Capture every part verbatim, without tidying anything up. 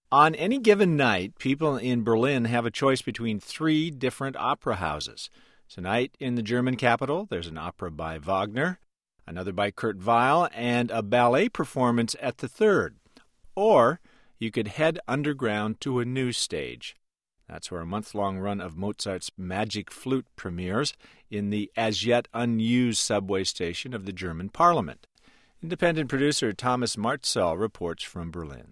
On any given night, people in Berlin have a choice between three different opera houses. Tonight in the German capital, there's an opera by Wagner, another by Kurt Weill, and a ballet performance at the third. Or you could head underground to a news stage. That's where a month-long run of Mozart's Magic Flute premieres in the as-yet-unused subway station of the German parliament. Independent producer Thomas Martzell reports from Berlin.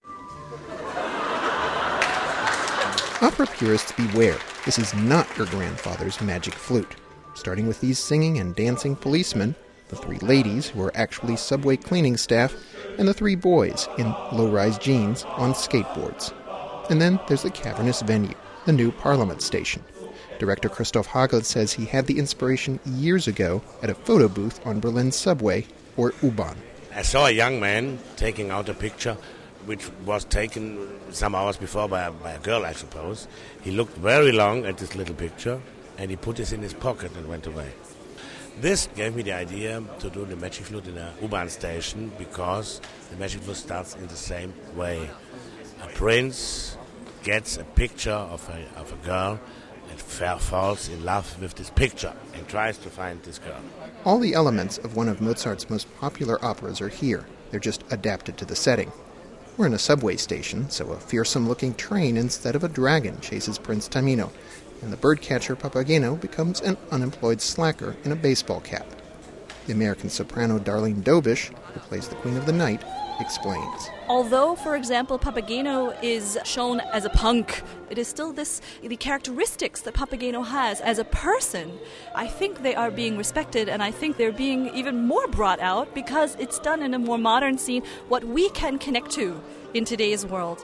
Opera purists beware. This is not your grandfather's Magic Flute. Starting with these singing and dancing policemen, the three ladies who are actually subway cleaning staff, and the three boys in low-rise jeans on skateboards. And then there's the cavernous venue, the new Parliament station. Director Christoph Hagel says he had the inspiration years ago at a photo booth on Berlin's subway, or U-Bahn. I saw a young man taking out a picture which was taken some hours before by a, by a girl, I suppose. He looked very long at this little picture, and he put this in his pocket and went away. This gave me the idea to do the Magic Flute in a U-Bahn station, because the Magic Flute starts in the same way. A prince gets a picture of a, of a girl and fa- falls in love with this picture and tries to find this girl. All the elements of one of Mozart's most popular operas are here. They're just adapted to the setting. We're in a subway station, so a fearsome-looking train instead of a dragon chases Prince Tamino, and the birdcatcher Papageno becomes an unemployed slacker in a baseball cap. The American soprano Darlene Dobish, who plays the Queen of the Night, explains. Although, for example, Papageno is shown as a punk, it is still this the characteristics that Papageno has as a person. I think they are being respected, and I think they're being even more brought out because it's done in a more modern scene, what we can connect to in today's world.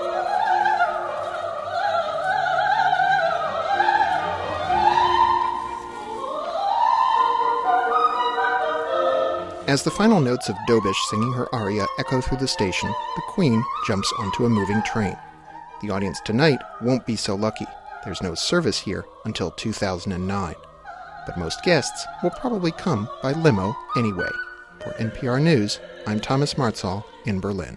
As the final notes of Dobish singing her aria echo through the station, the Queen jumps onto a moving train. The audience tonight won't be so lucky. There's no service here until two thousand nine. But most guests will probably come by limo anyway. For N P R News, I'm Thomas Martzall in Berlin.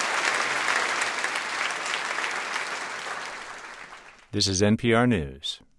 This is N P R News.